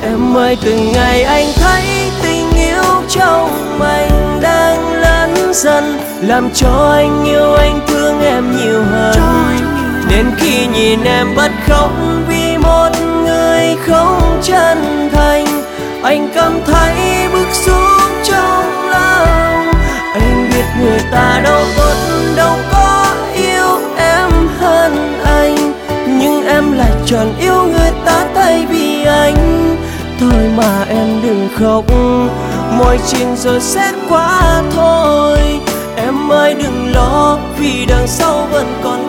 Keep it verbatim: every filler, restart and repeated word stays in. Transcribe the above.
Em ơi từng ngày anh thấy tình yêu trong anh đang lớn dần, làm cho anh yêu anh thương em nhiều hơn. Đến khi nhìn em bật khóc vì một người không chân thành, anh cảm thấy bức xúc trong lòng. Anh biết người ta đâu tốt, đâu có yêu em hơn anh, nhưng em lại chọn yêu người ta thay vì anh. Thôi mà em đừng khóc, mọi chuyện rồi sẽ qua thôi. Em ơi đừng lo, vì đằng sau vẫn còn